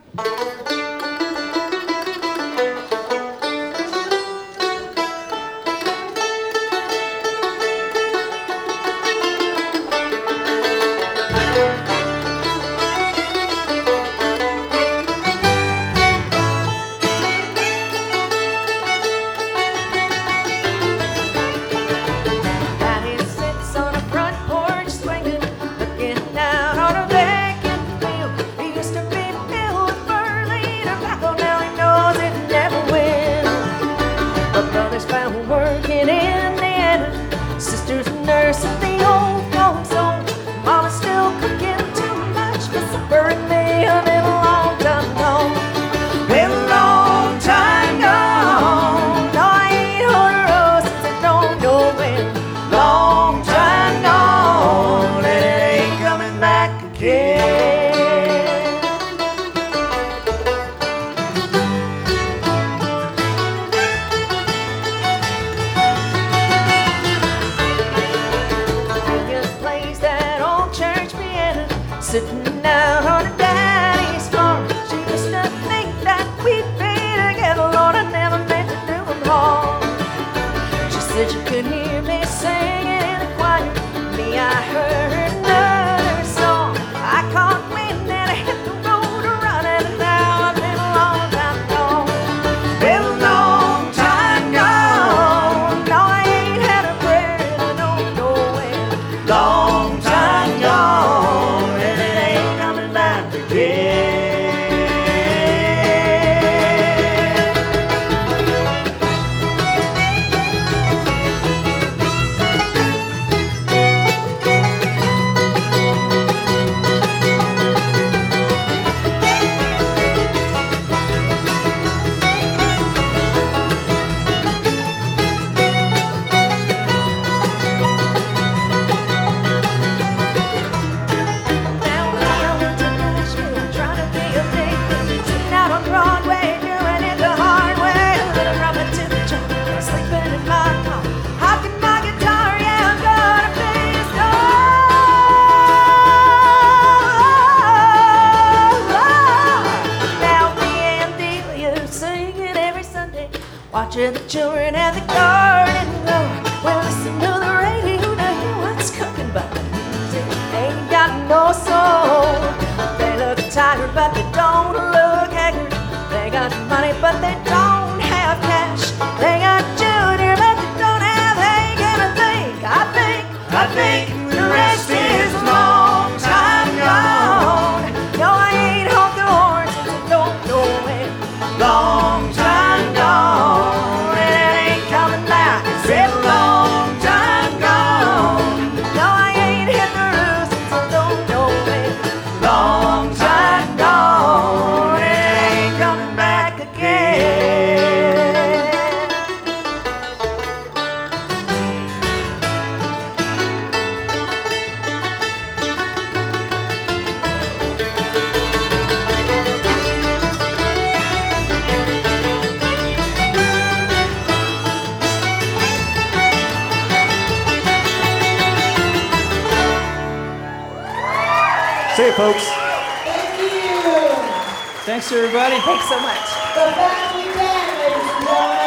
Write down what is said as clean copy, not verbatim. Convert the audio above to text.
Sitting out on her daddy's farm, she used to think that we'd be together. Lord, I never meant to do him harm. She said she could hear me singing in the choir. Me, I heard another song. I caught wind and I hit the road running, and now I've been a long time gone. Been a long time gone. No, I ain't had a prayer and I don't know when. Long time gone. Watching the children at the garden grow. Well, listen to the radio to hear what's cooking, but the music ain't got no soul. They look tired, but they don't look haggard. They got money, but they don't have cash. They got Junior, but they don't have Hank. And I think the rest is a long time gone. No, I ain't honked the horn since I don't know when. Long time gone. See you, folks. Thank you. Thanks, everybody. Thanks so much. The family band, ladies and gentlemen.